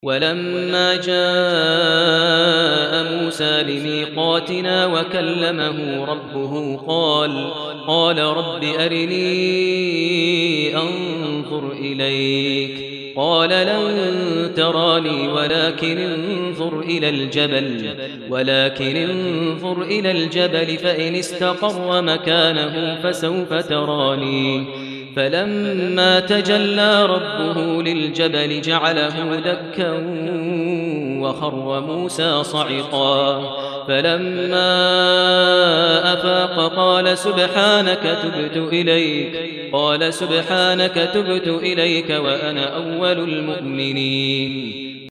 ولما جاء موسى لميقاتنا وكلمه ربه قال رب أرني أنظر إليك قال لن تراني ولكن انظر إلى الجبل فإن استقر مكانه فسوف تراني فلما تجلى ربه للجبل جعله دكا وخر موسى صعقا فلما أفاق قال سبحانك تبت إليك وأنا أول المؤمنين